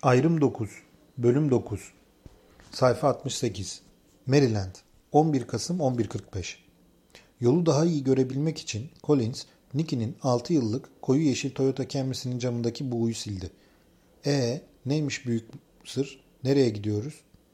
Ayrım 9, Bölüm 9, Sayfa 68, Maryland, 11 Kasım 11.45. Yolu daha iyi görebilmek için Collins, Nicky'nin 6 yıllık koyu yeşil Toyota Camry'sinin camındaki buğuyu sildi. Neymiş büyük sır? Nereye gidiyoruz?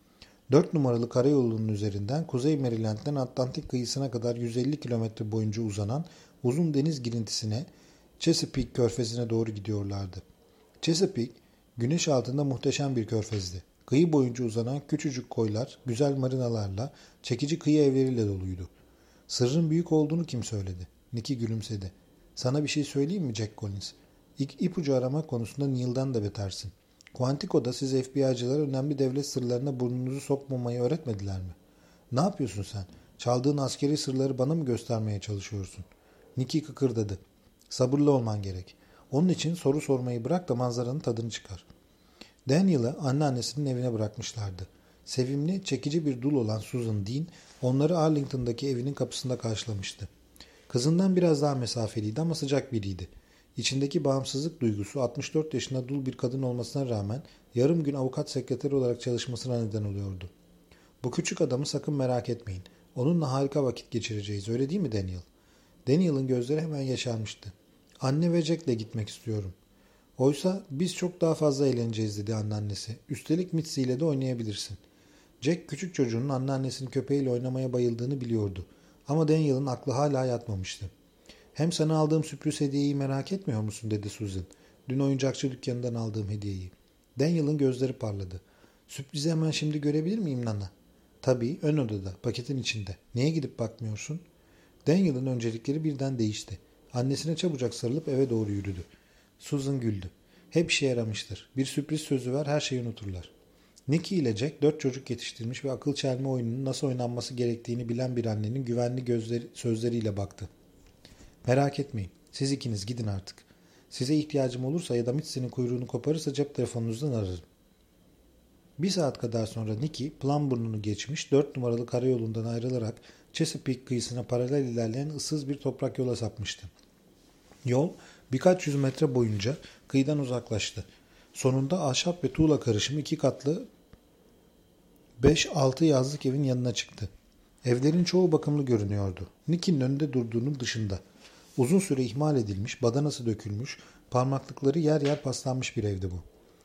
4 numaralı karayolunun üzerinden Kuzey Maryland'den Atlantik kıyısına kadar 150 kilometre boyunca uzanan uzun deniz girintisine, Chesapeake körfezine doğru gidiyorlardı. Chesapeake, güneş altında muhteşem bir körfezdi. Kıyı boyunca uzanan küçücük koylar, güzel marinalarla, çekici kıyı evleriyle doluydu. Sırrın büyük olduğunu kim söyledi? Nicky gülümsedi. Sana bir şey söyleyeyim mi Jack Collins? İpucu arama konusunda Neil'den de betersin. Quantico'da siz FBI'cılara önemli devlet sırlarına burnunuzu sokmamayı öğretmediler mi? Ne yapıyorsun sen? Çaldığın askeri sırları bana mı göstermeye çalışıyorsun? Nicky kıkırdadı. Sabırlı olman gerek. Onun için soru sormayı bırak da manzaranın tadını çıkar. Daniel'ı anneannesinin evine bırakmışlardı. Sevimli, çekici bir dul olan Susan Dean, onları Arlington'daki evinin kapısında karşılamıştı. Kızından biraz daha mesafeliydi ama sıcak biriydi. İçindeki bağımsızlık duygusu 64 yaşında dul bir kadın olmasına rağmen yarım gün avukat sekreteri olarak çalışmasına neden oluyordu. Bu küçük adamı sakın merak etmeyin. Onunla harika vakit geçireceğiz, öyle değil mi Daniel? Daniel'ın gözleri hemen yaşarmıştı. Anne ve Jack'le gitmek istiyorum. Oysa biz çok daha fazla eğleneceğiz dedi anneannesi. Üstelik Mitzi ile de oynayabilirsin. Jack küçük çocuğunun anneannesinin köpeğiyle oynamaya bayıldığını biliyordu. Ama Daniel'ın aklı hala yatmamıştı. Hem sana aldığım sürpriz hediyeyi merak etmiyor musun dedi Susan. Dün oyuncakçı dükkanından aldığım hediyeyi. Daniel'ın gözleri parladı. Sürprizi hemen şimdi görebilir miyim Nana? Tabii ön odada paketin içinde. Niye gidip bakmıyorsun? Daniel'ın öncelikleri birden değişti. Annesine çabucak sarılıp eve doğru yürüdü. Susan güldü. Hep işe yaramıştır. Bir sürpriz sözü ver, her şeyi unuturlar. Nicky ile Jack 4 çocuk yetiştirmiş ve akıl çelme oyununun nasıl oynanması gerektiğini bilen bir annenin güvenli sözleriyle baktı. Merak etmeyin. Siz ikiniz gidin artık. Size ihtiyacım olursa ya da Mitzi'nin kuyruğunu koparırsa cep telefonunuzdan ararım. Bir saat kadar sonra Nicky, Plumbourne'u geçmiş 4 numaralı karayolundan ayrılarak Chesapeake kıyısına paralel ilerleyen ıssız bir toprak yola sapmıştı. Yol birkaç yüz metre boyunca kıyıdan uzaklaştı. Sonunda ahşap ve tuğla karışımı 2 katlı 5-6 yazlık evin yanına çıktı. Evlerin çoğu bakımlı görünüyordu. Nicky'nin önünde durduğunun dışında. Uzun süre ihmal edilmiş, badanası dökülmüş, parmaklıkları yer yer paslanmış bir evdi bu.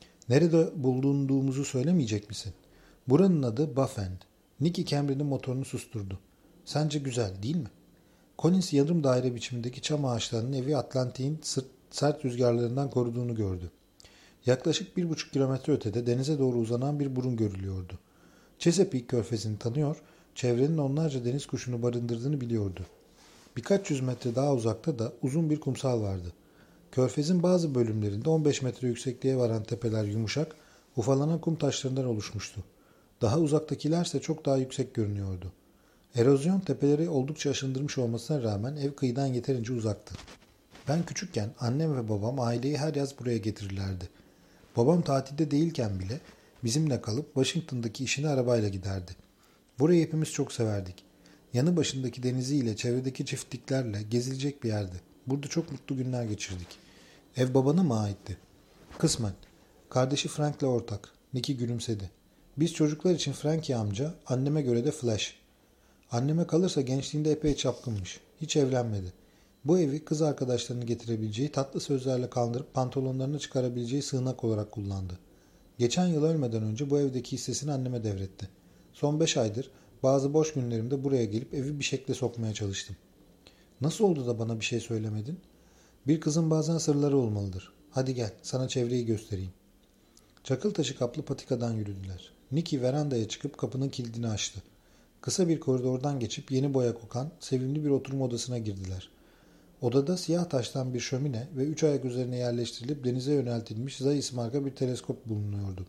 Nerede bulunduğumuzu söylemeyecek misin? Buranın adı Buff End. Nicky Camry'nin motorunu susturdu. Sence güzel değil mi? Collins yarım daire biçimindeki çam ağaçlarının evi Atlantik'in sert rüzgarlarından koruduğunu gördü. Yaklaşık 1,5 kilometre ötede denize doğru uzanan bir burun görülüyordu. Chesapeake körfezini tanıyor, çevrenin onlarca deniz kuşunu barındırdığını biliyordu. Birkaç yüz metre daha uzakta da uzun bir kumsal vardı. Körfezin bazı bölümlerinde 15 metre yüksekliğe varan tepeler yumuşak, ufalanan kum taşlarından oluşmuştu. Daha uzaktakilerse çok daha yüksek görünüyordu. Erozyon tepeleri oldukça aşındırmış olmasına rağmen ev kıyıdan yeterince uzaktı. Ben küçükken annem ve babam aileyi her yaz buraya getirirlerdi. Babam tatilde değilken bile bizimle kalıp Washington'daki işine arabayla giderdi. Burayı hepimiz çok severdik. Yanı başındaki deniziyle, çevredeki çiftliklerle gezilecek bir yerdi. Burada çok mutlu günler geçirdik. Ev babana mı aitti? Kısmen. Kardeşi Frank'le ortak. Nicky gülümsedi. Biz çocuklar için Frankie amca, anneme göre de Flash. Anneme kalırsa gençliğinde epey çapkınmış. Hiç evlenmedi. Bu evi kız arkadaşlarını getirebileceği, tatlı sözlerle kandırıp pantolonlarını çıkarabileceği sığınak olarak kullandı. Geçen yıl ölmeden önce bu evdeki hissesini anneme devretti. Son 5 aydır bazı boş günlerimde buraya gelip evi bir şekle sokmaya çalıştım. Nasıl oldu da bana bir şey söylemedin? Bir kızın bazen sırları olmalıdır. Hadi gel, sana çevreyi göstereyim. Çakıl taşı kaplı patikadan yürüdüler. Nicky verandaya çıkıp kapının kilidini açtı. Kısa bir koridordan geçip yeni boya kokan, sevimli bir oturma odasına girdiler. Odada siyah taştan bir şömine ve 3 ayak üzerine yerleştirilip denize yöneltilmiş Zeiss marka bir teleskop bulunuyordu.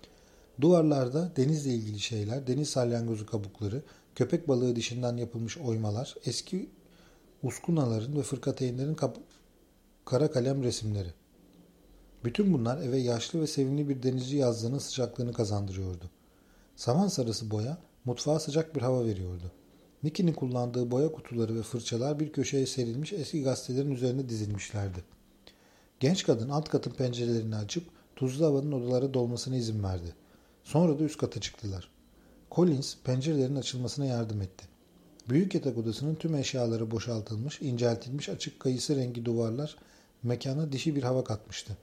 Duvarlarda denizle ilgili şeyler, deniz salyangozu kabukları, köpek balığı dişinden yapılmış oymalar, eski uskunaların ve fırkateynlerin kara kalem resimleri. Bütün bunlar eve yaşlı ve sevimli bir denizci yazlığının sıcaklığını kazandırıyordu. Saman sarısı boya mutfağa sıcak bir hava veriyordu. Nicky'nin kullandığı boya kutuları ve fırçalar bir köşeye serilmiş eski gazetelerin üzerine dizilmişlerdi. Genç kadın alt katın pencerelerini açıp tuzlu havanın odalara dolmasına izin verdi. Sonra da üst kata çıktılar. Collins pencerelerin açılmasına yardım etti. Büyük yatak odasının tüm eşyaları boşaltılmış, inceltilmiş açık kayısı rengi duvarlar mekana dişi bir hava katmıştı.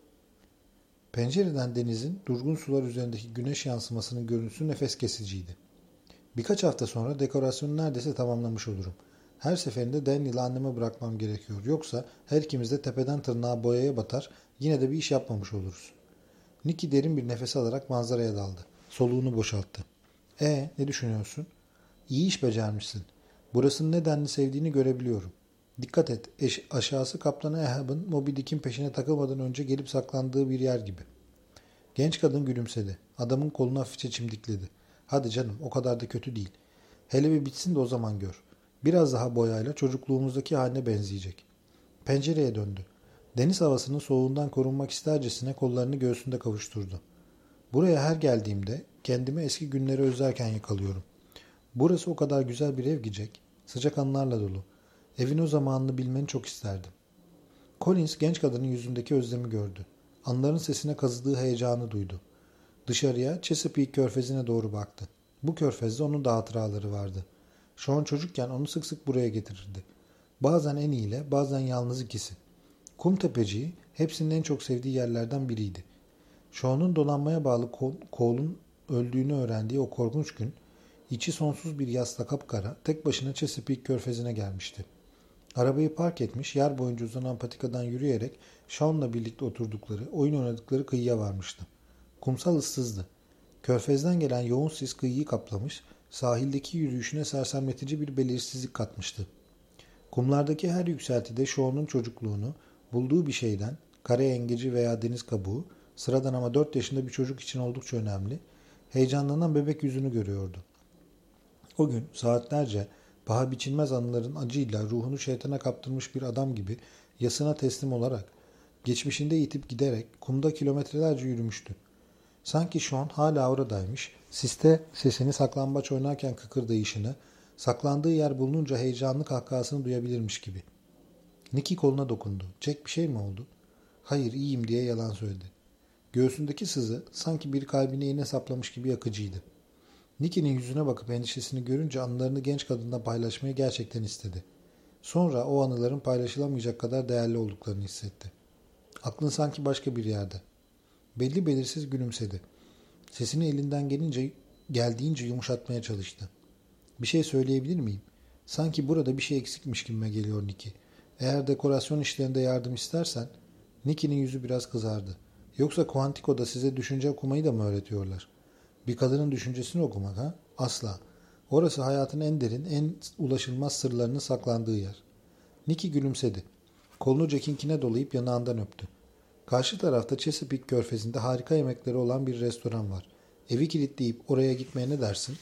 Pencereden denizin durgun sular üzerindeki güneş yansımasının görüntüsü nefes kesiciydi. Birkaç hafta sonra dekorasyonu neredeyse tamamlamış olurum. Her seferinde Daniel'ı anneme bırakmam gerekiyor. Yoksa her ikimiz de tepeden tırnağa boyaya batar, yine de bir iş yapmamış oluruz. Nicky derin bir nefes alarak manzaraya daldı. Soluğunu boşalttı. Ne düşünüyorsun? İyi iş becermişsin. Burasının ne denli sevdiğini görebiliyorum. Dikkat et, aşağısı Kaptan Ahab'ın Moby Dick'in peşine takılmadan önce gelip saklandığı bir yer gibi. Genç kadın gülümsedi. Adamın kolunu hafifçe çimdikledi. Hadi canım, o kadar da kötü değil. Hele bir bitsin de o zaman gör. Biraz daha boyayla çocukluğumuzdaki haline benzeyecek. Pencereye döndü. Deniz havasının soğuğundan korunmak istercesine kollarını göğsünde kavuşturdu. Buraya her geldiğimde kendimi eski günleri özlerken yakalıyorum. Burası o kadar güzel bir ev ki Jack. Sıcak anılarla dolu. Evin o zamanını bilmeni çok isterdim. Collins genç kadının yüzündeki özlemi gördü. Anıların sesine kazıdığı heyecanı duydu. Dışarıya Chesapeake körfezine doğru baktı. Bu körfezde onun da hatıraları vardı. Sean çocukken onu sık sık buraya getirirdi. Bazen en iyiyle, bazen yalnız ikisi. Kum tepeciği hepsinin en çok sevdiği yerlerden biriydi. Sean'un dolanmaya bağlı Cole'un öldüğünü öğrendiği o korkunç gün, içi sonsuz bir yasla kapkara, tek başına Chesapeake körfezine gelmişti. Arabayı park etmiş, yer boyunca uzanan patikadan yürüyerek Sean'la birlikte oturdukları, oyun oynadıkları kıyıya varmıştı. Kumsal ıssızdı. Körfezden gelen yoğun sis kıyıyı kaplamış, sahildeki yürüyüşüne sersemletici bir belirsizlik katmıştı. Kumlardaki her yükseltide Sean'un çocukluğunu, bulduğu bir şeyden, kare yengeci veya deniz kabuğu, sıradan ama 4 yaşında bir çocuk için oldukça önemli, heyecanlanan bebek yüzünü görüyordu. O gün saatlerce paha biçilmez anıların acıyla ruhunu şeytana kaptırmış bir adam gibi yasına teslim olarak, geçmişinde yitip giderek kumda kilometrelerce yürümüştü. Sanki Sean hala oradaymış, siste sesini saklambaç oynarken kıkırdayışını, saklandığı yer bulununca heyecanlı kahkahasını duyabilirmiş gibi. Nicky koluna dokundu. Jack bir şey mi oldu? Hayır, iyiyim diye yalan söyledi. Göğsündeki sızı sanki bir kalbine iğne saplamış gibi yakıcıydı. Nicky'nin yüzüne bakıp endişesini görünce anılarını genç kadınla paylaşmayı gerçekten istedi. Sonra o anıların paylaşılamayacak kadar değerli olduklarını hissetti. Aklın sanki başka bir yerde. Belli belirsiz gülümsedi. Sesini elinden geldiğince yumuşatmaya çalıştı. Bir şey söyleyebilir miyim? Sanki burada bir şey eksikmiş gibime geliyor Nicky. Eğer dekorasyon işlerinde yardım istersen... Nicky'nin yüzü biraz kızardı. Yoksa Quantico'da size düşünce okumayı da mı öğretiyorlar? Bir kadının düşüncesini okumak ha? Asla. Orası hayatın en derin, en ulaşılmaz sırlarının saklandığı yer. Nicky gülümsedi. Kolunu Jack'inkine dolayıp yanağından öptü. Karşı tarafta Chesapeake körfezinde harika yemekleri olan bir restoran var. Evi kilitleyip oraya gitmeye ne dersin?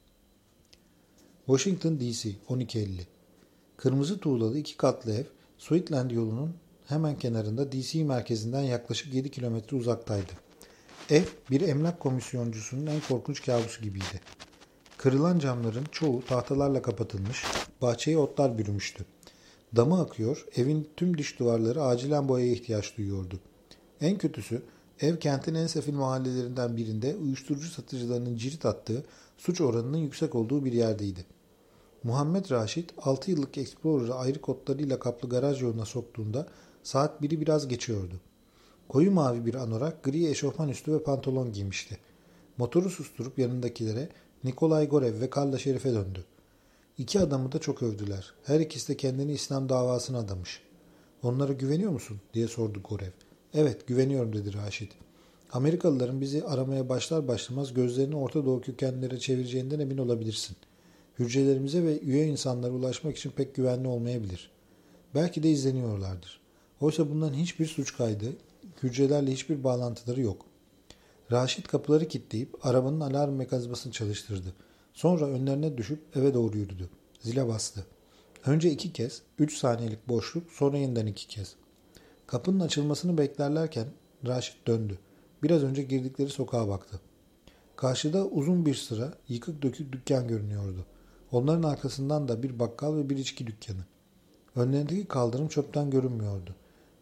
Washington D.C. 1250. Kırmızı tuğlalı 2 katlı ev, Sweetland yolunun hemen kenarında D.C. merkezinden yaklaşık 7 kilometre uzaktaydı. Ev bir emlak komisyoncusunun en korkunç kabusu gibiydi. Kırılan camların çoğu tahtalarla kapatılmış, bahçeyi otlar bürümüştü. Damı akıyor, evin tüm dış duvarları acilen boyaya ihtiyaç duyuyordu. En kötüsü, ev kentin en sefil mahallelerinden birinde uyuşturucu satıcılarının cirit attığı, suç oranının yüksek olduğu bir yerdeydi. Muhammed Raşit, 6 yıllık Explorer'ı ayrı kodlarıyla kaplı garaj yoluna soktuğunda saat 1'i biraz geçiyordu. Koyu mavi bir anorak, gri eşofman üstü ve pantolon giymişti. Motoru susturup yanındakilere Nikolay Gorev ve Karla Şerif'e döndü. İki adamı da çok övdüler. Her ikisi de kendini İslam davasına adamış. Onlara güveniyor musun? Diye sordu Gorev. Evet, güveniyorum dedi Raşit. Amerikalıların bizi aramaya başlar başlamaz gözlerini Orta Doğu kökenlere çevireceğinden emin olabilirsin. Hücrelerimize ve üye insanlara ulaşmak için pek güvenli olmayabilir. Belki de izleniyorlardır. Oysa bundan hiçbir suç kaydı, hücrelerle hiçbir bağlantıları yok. Raşit kapıları kilitleyip arabanın alarm mekanizmasını çalıştırdı. Sonra önlerine düşüp eve doğru yürüdü. Zile bastı. Önce 2 kez, 3 saniyelik boşluk, sonra yeniden 2 kez. Kapının açılmasını beklerlerken Raşit döndü. Biraz önce girdikleri sokağa baktı. Karşıda uzun bir sıra yıkık dökük dükkan görünüyordu. Onların arkasından da bir bakkal ve bir içki dükkanı. Önlerindeki kaldırım çöpten görünmüyordu.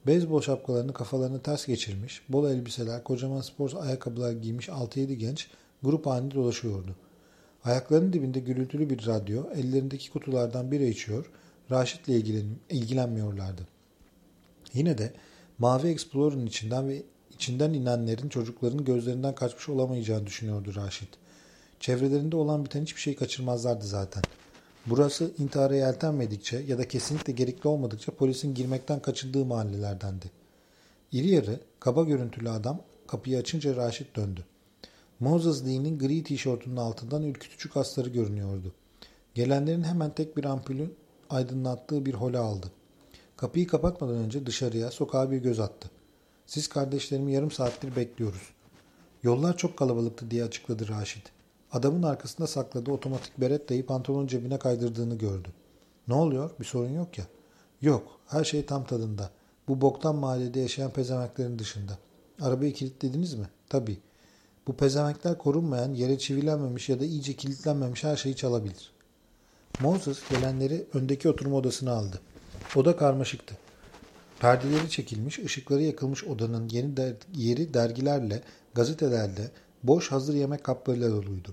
Beyzbol şapkalarını kafalarını ters geçirmiş, bol elbiseler, kocaman spor ayakkabılar giymiş 6-7 genç grup halinde dolaşıyordu. Ayaklarının dibinde gürültülü bir radyo, ellerindeki kutulardan bira içiyor, Raşit'le ilgilenmiyorlardı. Yine de mavi Explorer'ın içinden inenlerin çocukların gözlerinden kaçmış olamayacağını düşünüyordu Raşit. Çevrelerinde olan biten hiçbir şey kaçırmazlardı zaten. Burası intihara yeltenmedikçe ya da kesinlikle gerekli olmadıkça polisin girmekten kaçındığı mahallelerdendi. İri yarı, kaba görüntülü adam kapıyı açınca Raşit döndü. Moses Lee'nin gri tişörtünün altından ürkütücü kasları görünüyordu. Gelenlerin hemen tek bir ampulün aydınlattığı bir hole aldı. Kapıyı kapatmadan önce dışarıya, sokağa bir göz attı. Siz kardeşlerimi yarım saattir bekliyoruz. Yollar çok kalabalıktı diye açıkladı Raşit. Adamın arkasında sakladığı otomatik berettayı pantolonun cebine kaydırdığını gördü. Ne oluyor? Bir sorun yok ya. Yok. Her şey tam tadında. Bu boktan mahallede yaşayan pezemeklerin dışında. Arabayı kilitlediniz mi? Tabii. Bu pezemekler korunmayan, yere çivilenmemiş ya da iyice kilitlenmemiş her şeyi çalabilir. Moses gelenleri öndeki oturma odasına aldı. Oda karmaşıktı. Perdeleri çekilmiş, ışıkları yakılmış odanın yeri dergilerle, gazetelerle, boş hazır yemek kaplarıyla doluydu.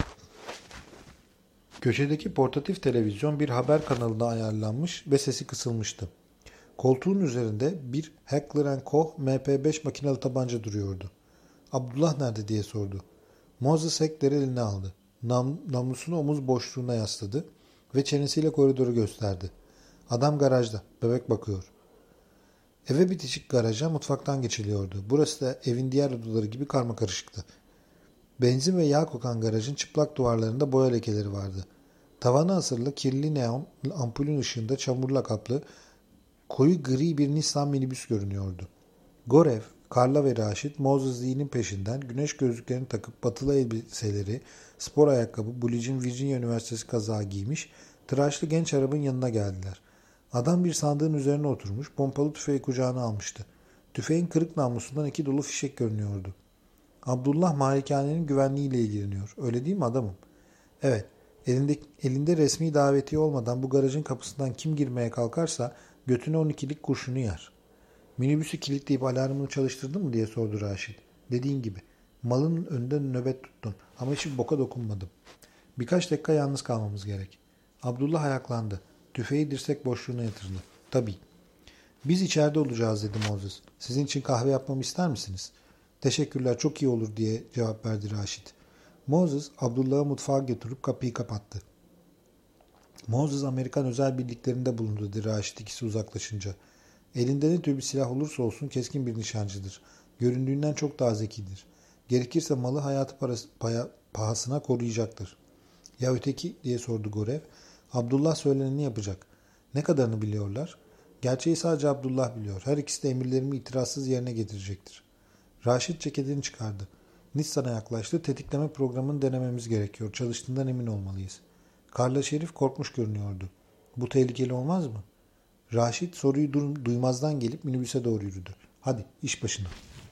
Köşedeki portatif televizyon bir haber kanalına ayarlanmış ve sesi kısılmıştı. Koltuğun üzerinde bir Heckler & Koch MP5 makinalı tabanca duruyordu. Abdullah nerede diye sordu. Moses Heckler'i eline aldı. Namlusunu omuz boşluğuna yasladı ve çenesiyle koridoru gösterdi. Adam garajda, bebek bakıyor. Eve bitişik garaja mutfaktan geçiliyordu. Burası da evin diğer odaları gibi karmakarışıktı. Benzin ve yağ kokan garajın çıplak duvarlarında boya lekeleri vardı. Tavana asırlı kirli neon ampulün ışığında çamurla kaplı koyu gri bir Nissan minibüs görünüyordu. Gorev, Karla ve Raşit Moses Lee'nin peşinden güneş gözlüklerini takıp batılı elbiseleri, spor ayakkabı, Blue'cin Virginia Üniversitesi kazağı giymiş, tıraşlı genç arabın yanına geldiler. Adam bir sandığın üzerine oturmuş, pompalı tüfeği kucağına almıştı. Tüfeğin kırık namlusundan 2 dolu fişek görünüyordu. Abdullah malikanenin güvenliğiyle ilgileniyor. Öyle değil mi adamım? Evet. Elinde resmi davetiye olmadan bu garajın kapısından kim girmeye kalkarsa götüne 12'lik kurşunu yer. Minibüsü kilitleyip alarmını çalıştırdın mı diye sordu Raşit. Dediğin gibi. Malın önünde nöbet tuttum ama hiçbir boka dokunmadım. Birkaç dakika yalnız kalmamız gerek. Abdullah ayaklandı. Tüfeği dirsek boşluğuna yatırdı. Tabii. Biz içeride olacağız dedi Moses. Sizin için kahve yapmamı ister misiniz? Teşekkürler çok iyi olur diye cevap verdi Raşit. Moses Abdullah'ı mutfağa götürüp kapıyı kapattı. Moses Amerikan özel birliklerinde bulundu dedi Raşit ikisi uzaklaşınca. Elinde ne tür bir silah olursa olsun keskin bir nişancıdır. Göründüğünden çok daha zekidir. Gerekirse malı hayatı pahasına koruyacaktır. Ya öteki diye sordu Gorev. Abdullah söyleneni yapacak. Ne kadarını biliyorlar? Gerçeği sadece Abdullah biliyor. Her ikisi de emirlerimi itirazsız yerine getirecektir. Raşit ceketini çıkardı. Nissan'a yaklaştı. Tetikleme programını denememiz gerekiyor. Çalıştığından emin olmalıyız. Karla Şerif korkmuş görünüyordu. Bu tehlikeli olmaz mı? Raşit soruyu duymazdan gelip minibüse doğru yürüdü. Hadi iş başına.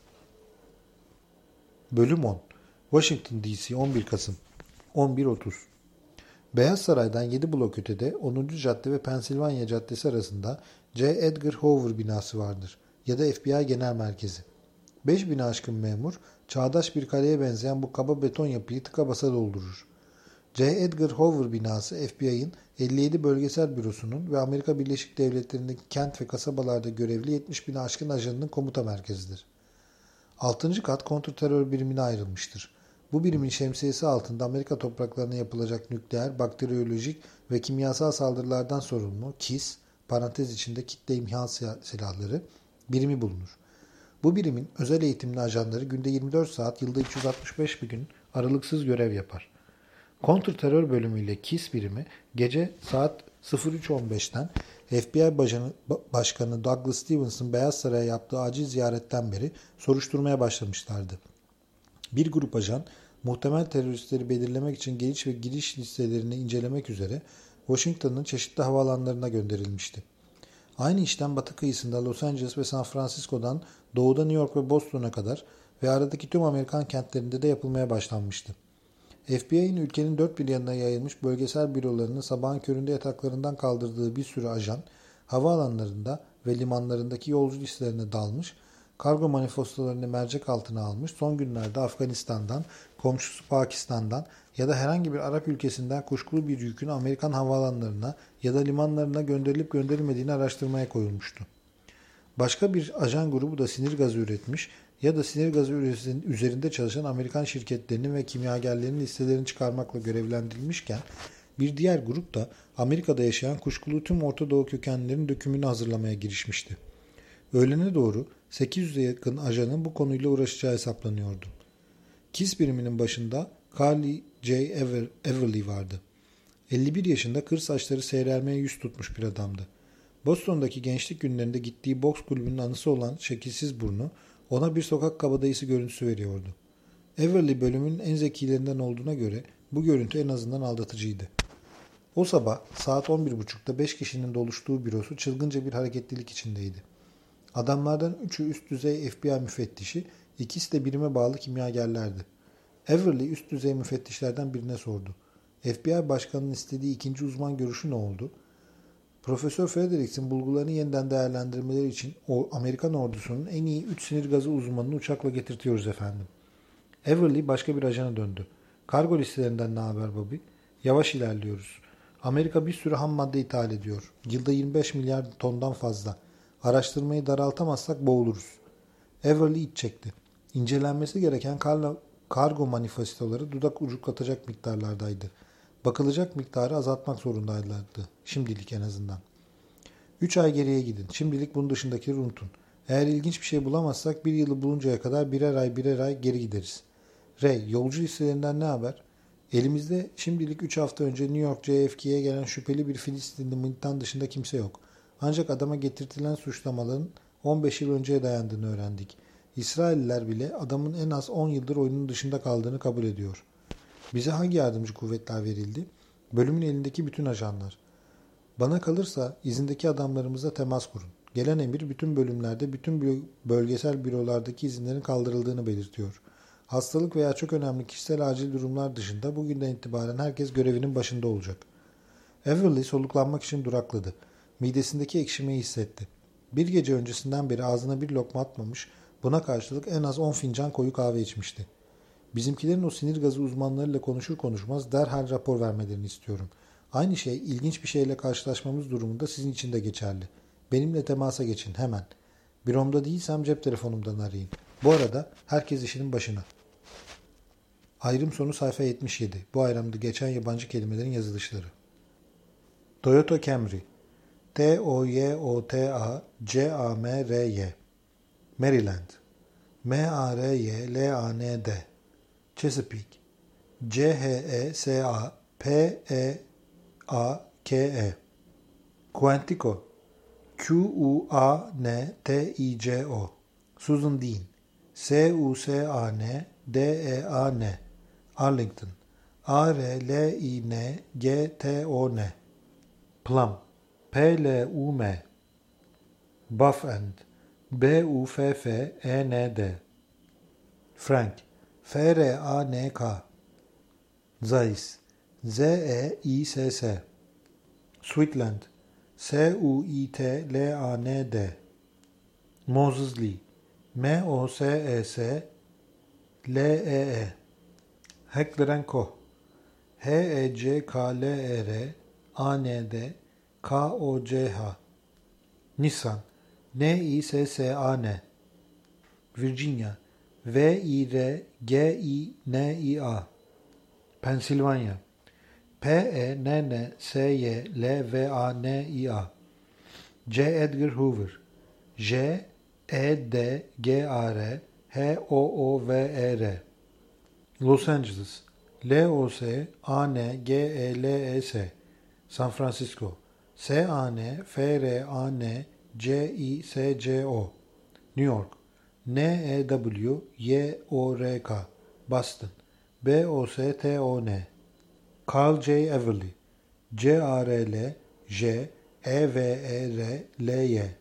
Bölüm 10. Washington DC 11 Kasım 11.30 Beyaz Saray'dan 7 blok ötede 10. Cadde ve Pensilvanya Caddesi arasında J. Edgar Hoover binası vardır ya da FBI Genel Merkezi. 5 bini aşkın memur, çağdaş bir kaleye benzeyen bu kaba beton yapıyı tıka basa doldurur. J. Edgar Hoover binası FBI'ın 57 bölgesel bürosunun ve Amerika Birleşik Devletleri'ndeki kent ve kasabalarda görevli 70 bini aşkın ajanının komuta merkezidir. 6. kat kontrterör birimine ayrılmıştır. Bu birimin şemsiyesi altında Amerika topraklarına yapılacak nükleer, bakteriyolojik ve kimyasal saldırılardan sorumlu KİS, parantez içinde kitle imha silahları, birimi bulunur. Bu birimin özel eğitimli ajanları günde 24 saat, yılda 365 bir gün aralıksız görev yapar. Kontrterör bölümüyle KİS birimi gece saat 03.15'ten FBI Başkanı Douglas Stevens'ın Beyaz Saray'a yaptığı acil ziyaretten beri soruşturmaya başlamışlardı. Bir grup ajan muhtemel teröristleri belirlemek için geliş ve giriş listelerini incelemek üzere Washington'ın çeşitli havaalanlarına gönderilmişti. Aynı işlem batı kıyısında Los Angeles ve San Francisco'dan doğuda New York ve Boston'a kadar ve aradaki tüm Amerikan kentlerinde de yapılmaya başlanmıştı. FBI'nin ülkenin dört bir yanına yayılmış bölgesel bürolarını sabahın köründe yataklarından kaldırdığı bir sürü ajan, havaalanlarında ve limanlarındaki yolcu listelerine dalmış, kargo manifestolarını mercek altına almış, son günlerde Afganistan'dan, komşusu Pakistan'dan ya da herhangi bir Arap ülkesinden kuşkulu bir yükün Amerikan havaalanlarına ya da limanlarına gönderilip gönderilmediğini araştırmaya koyulmuştu. Başka bir ajan grubu da sinir gazı üretmiş ya da sinir gazı üzerinde çalışan Amerikan şirketlerinin ve kimyagerlerinin listelerini çıkarmakla görevlendirilmişken, bir diğer grup da Amerika'da yaşayan kuşkulu tüm Orta Doğu kökenlilerin dökümünü hazırlamaya girişmişti. Öğlene doğru 800'e yakın ajanın bu konuyla uğraşacağı hesaplanıyordu. KISS biriminin başında Carly J. Everly vardı. 51 yaşında, kır saçları seyrelmeye yüz tutmuş bir adamdı. Boston'daki gençlik günlerinde gittiği boks kulübünün anısı olan şekilsiz burnu ona bir sokak kabadayısı görüntüsü veriyordu. Everly bölümün en zekilerinden olduğuna göre bu görüntü en azından aldatıcıydı. O sabah saat 11.30'da 5 kişinin doluştuğu bürosu çılgınca bir hareketlilik içindeydi. Adamlardan 3'ü üst düzey FBI müfettişi, ikisi de birime bağlı kimyagerlerdi. Everly üst düzey müfettişlerden birine sordu. FBI başkanının istediği ikinci uzman görüşü ne oldu? Profesör Fredericks'in bulgularını yeniden değerlendirmeleri için Amerikan ordusunun en iyi 3 sinir gazı uzmanını uçakla getirtiyoruz efendim. Everly başka bir ajana döndü. Kargo listelerinden ne haber Bobby? Yavaş ilerliyoruz. Amerika bir sürü ham madde ithal ediyor. Yılda 25 milyar tondan fazla. Araştırmayı daraltamazsak boğuluruz. Everly iç çekti. İncelenmesi gereken kargo manifestoları dudak ucuklatacak miktarlardaydı. Bakılacak miktarı azaltmak zorundaylardı. Şimdilik en azından. 3 ay geriye gidin. Şimdilik bunun dışındakileri unutun. Eğer ilginç bir şey bulamazsak bir yılı buluncaya kadar birer ay geri gideriz. Ray, yolcu listelerinden ne haber? Elimizde şimdilik 3 hafta önce New York JFK'ye gelen şüpheli bir Filistinli militan dışında kimse yok. Ancak adama getirtilen suçlamaların 15 yıl önceye dayandığını öğrendik. İsrailliler bile adamın en az 10 yıldır oyunun dışında kaldığını kabul ediyor. Bize hangi yardımcı kuvvetler verildi? Bölümün elindeki bütün ajanlar. Bana kalırsa izindeki adamlarımızla temas kurun. Gelen emir bütün bölümlerde, bütün bölgesel bürolardaki izinlerin kaldırıldığını belirtiyor. Hastalık veya çok önemli kişisel acil durumlar dışında bugünden itibaren herkes görevinin başında olacak. Everly soluklanmak için durakladı. Midesindeki ekşimeyi hissetti. Bir gece öncesinden beri ağzına bir lokma atmamış, buna karşılık en az 10 fincan koyu kahve içmişti. Bizimkilerin o sinir gazı uzmanlarıyla konuşur konuşmaz derhal rapor vermelerini istiyorum. Aynı şey ilginç bir şeyle karşılaşmamız durumunda sizin için de geçerli. Benimle temasa geçin hemen. Büromda değilsem cep telefonumdan arayın. Bu arada herkes işinin başına. Ayrım sonu sayfa 77. Bu ayrımda geçen yabancı kelimelerin yazılışları. Toyota Camry. Toyotacamry. Maryland. Maryland. Chesapeake. Chesapake. Quantico. Quantico. Susan Dean. Susandean. Arlington. Arlingeton. Plum. Plum. Buffend. Buffend. Frank. Frank. Zeiss. Zeiss. Switzerland. Suitland. Moses Lee. Moseslee. Heckler & Co. Heckler Koch. Nissan. Nissan. Virginia. Virginia. Pennsylvania. Pennsylvania. J. Edgar Hoover. J. Edgar Hoover. Los Angeles. Los Angeles. San Francisco. Sanfrancisco. New York. New York. Boston. Boston. Carl J. Everly. Carl J. Everly.